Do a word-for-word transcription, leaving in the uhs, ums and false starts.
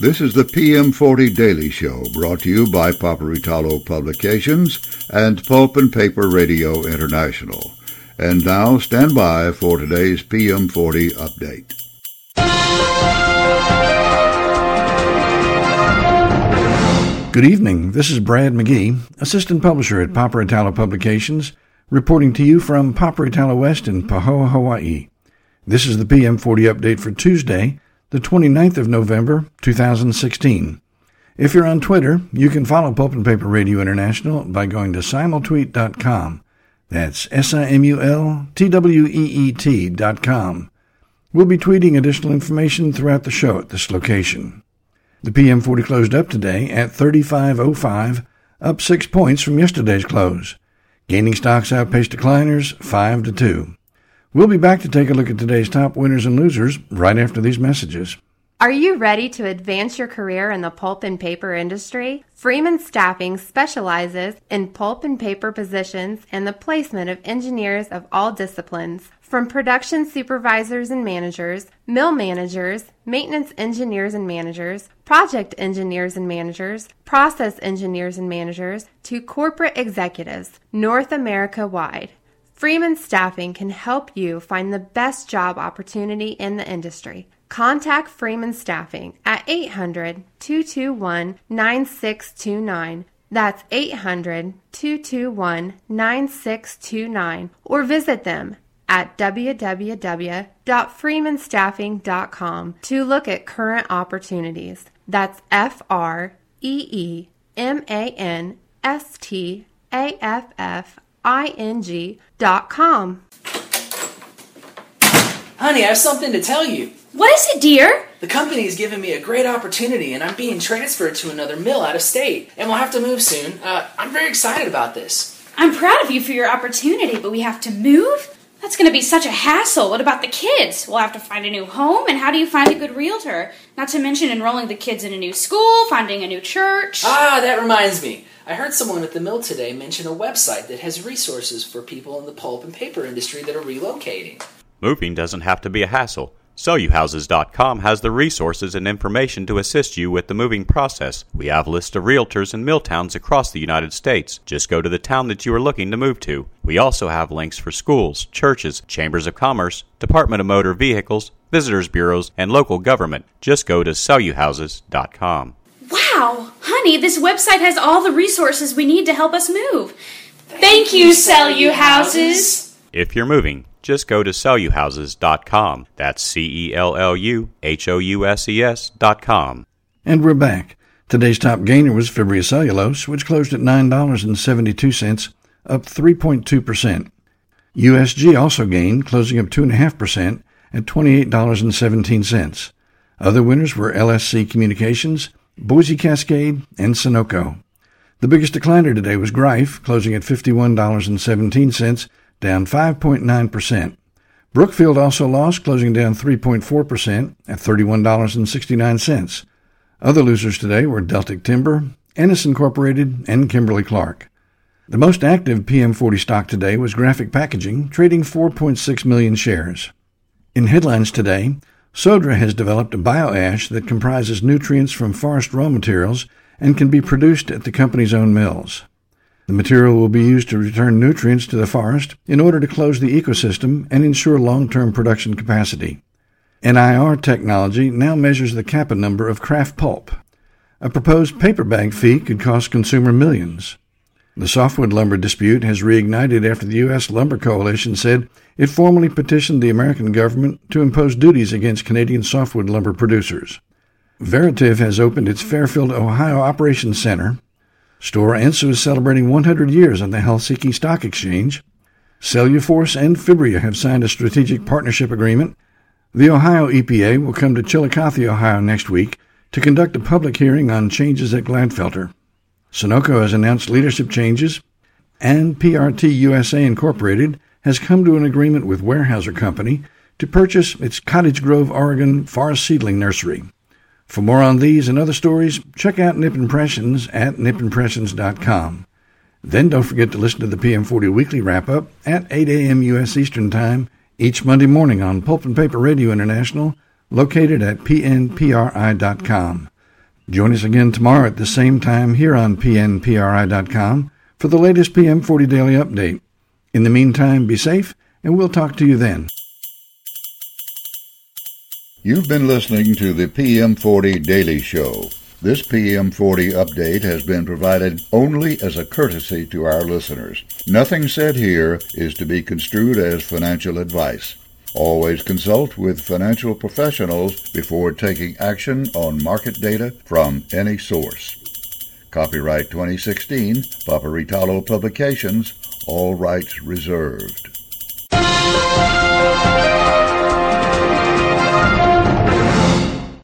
This is the P M forty Daily Show, brought to you by Paperitalo Publications and Pulp and Paper Radio International. And now, stand by for today's P M forty update. Good evening. This is Brad McGee, Assistant Publisher at Paperitalo Publications, reporting to you from Paperitalo West in Pahoa, Hawaii. This is the P M forty update for Tuesday, the twenty-ninth of November, two thousand sixteen. If you're on Twitter, you can follow Pulp and Paper Radio International by going to simultweet dot com. That's S I M U L T W E E T dot com. We'll be tweeting additional information throughout the show at this location. The P M forty closed up today at thirty-five oh five, up six points from yesterday's close. Gaining stocks outpaced decliners five to two. We'll be back to take a look at today's top winners and losers right after these messages. Are you ready to advance your career in the pulp and paper industry? Freeman Staffing specializes in pulp and paper positions and the placement of engineers of all disciplines, from production supervisors and managers, mill managers, maintenance engineers and managers, project engineers and managers, process engineers and managers, to corporate executives, North America-wide. Freeman Staffing can help you find the best job opportunity in the industry. Contact Freeman Staffing at eight hundred, two two one, nine six two nine. That's eight hundred, two two one, nine six two nine. Or visit them at w w w dot freeman staffing dot com to look at current opportunities. That's F R E E M A N S T A F F I N G dot com. Honey, I have something to tell you. What is it, dear? The company has given me a great opportunity, and I'm being transferred to another mill out of state, and we'll have to move soon. Uh, I'm very excited about this. I'm proud of you for your opportunity, but we have to move? That's going to be such a hassle. What about the kids? We'll have to find a new home, and how do you find a good realtor? Not to mention enrolling the kids in a new school, finding a new church. Ah, that reminds me. I heard someone at the mill today mention a website that has resources for people in the pulp and paper industry that are relocating. Moving doesn't have to be a hassle. Sell You Houses dot com has the resources and information to assist you with the moving process. We have lists of realtors in mill towns across the United States. Just go to the town that you are looking to move to. We also have links for schools, churches, chambers of commerce, Department of Motor Vehicles, visitors bureaus, and local government. Just go to Sell You Houses dot com. Wow! Honey, this website has all the resources we need to help us move. Thank, Thank you, Sell You Houses! If you're moving, just go to Sell You Houses dot com. That's C E L L U H O U S E S dot com. And we're back. Today's top gainer was Fibria Cellulose, which closed at nine dollars and seventy-two cents, up three point two percent. U S G also gained, closing up two point five percent at twenty-eight dollars and seventeen cents. Other winners were L S C Communications, Boise Cascade, and Sunoco. The biggest decliner today was Greif, closing at fifty-one dollars and seventeen cents, down five point nine percent. Brookfield also lost, closing down three point four percent at thirty-one dollars and sixty-nine cents. Other losers today were Deltic Timber, Ennis Incorporated, and Kimberly-Clark. The most active P M forty stock today was Graphic Packaging, trading four point six million shares. In headlines today, Sodra has developed a bioash that comprises nutrients from forest raw materials and can be produced at the company's own mills. The material will be used to return nutrients to the forest in order to close the ecosystem and ensure long-term production capacity. N I R technology now measures the Kappa number of kraft pulp. A proposed paper bag fee could cost consumer millions. The softwood lumber dispute has reignited after the U S Lumber Coalition said it formally petitioned the American government to impose duties against Canadian softwood lumber producers. Veritiv has opened its Fairfield, Ohio Operations Center. Stora Enso is celebrating one hundred years on the Helsinki Stock Exchange. Celluforce and Fibria have signed a strategic partnership agreement. The Ohio E P A will come to Chillicothe, Ohio next week to conduct a public hearing on changes at Gladfelter. Sunoco has announced leadership changes, and P R T U S A Incorporated has come to an agreement with Weyerhaeuser Company to purchase its Cottage Grove, Oregon forest seedling nursery. For more on these and other stories, check out Nip Impressions at nip impressions dot com. Then don't forget to listen to the P M forty Weekly Wrap-Up at eight a.m. U S Eastern Time each Monday morning on Pulp and Paper Radio International, located at P N P R I dot com. Join us again tomorrow at the same time here on P N P R I dot com for the latest P M forty Daily Update. In the meantime, be safe, and we'll talk to you then. You've been listening to the P M forty Daily Show. This P M forty update has been provided only as a courtesy to our listeners. Nothing said here is to be construed as financial advice. Always consult with financial professionals before taking action on market data from any source. Copyright twenty sixteen, Paparitalo Publications, all rights reserved.